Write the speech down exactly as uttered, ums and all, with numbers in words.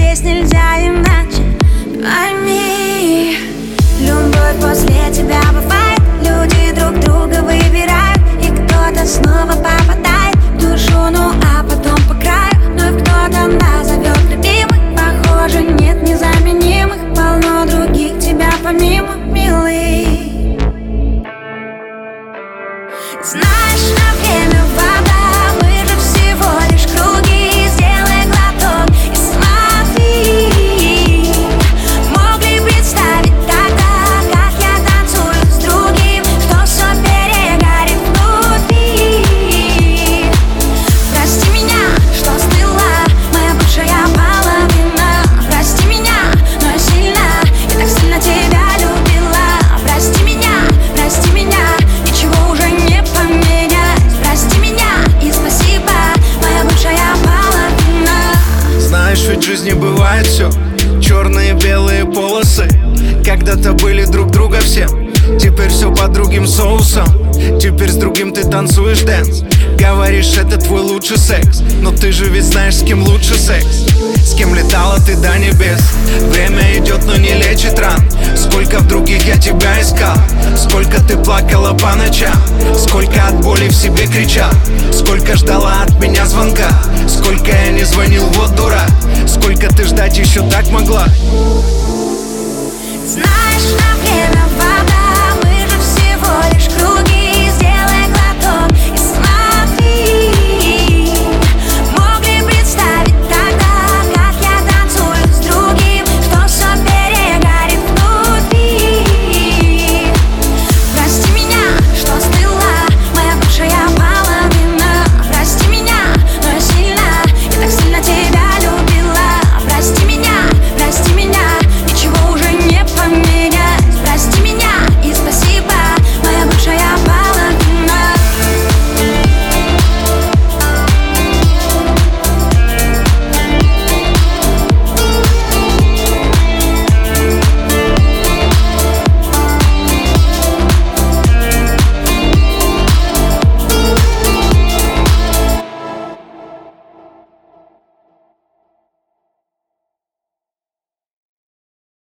здесь нельзя иначе. Пойми, любовь после тебя бывает. Люди друг друга выбирают, и кто-то снова попадает в душу, ну а потом по краю. Вновь кто-то назовет любимых. Похоже, нет незаменимых. Полно других тебя помимо, милый. Знаешь, на время вода, мы же всего лишь круги. Сделай глоток и смотри. Мог ли представить тогда, как я танцую с другим, что все перегорит внутри. Прости меня, что стыла моя бывшая половина. Прости меня, но я сильно, я так сильно тебя любила. Прости меня, прости меня, ничего уже не поменять. Прости меня и спасибо, моя бывшая половина. Знаешь, ведь в жизни бывает все, черные, белые полосы. Когда-то были друг друга все, теперь все под другим соусом. Теперь с другим ты танцуешь дэнс. Говоришь, это твой лучший секс, но ты же ведь знаешь, с кем лучше секс. С кем летала ты до небес. Время идет, но не лечит ран. Сколько в других я тебя искал. Сколько ты плакала по ночам. Сколько от боли в себе кричал. Сколько ждала от меня звонка.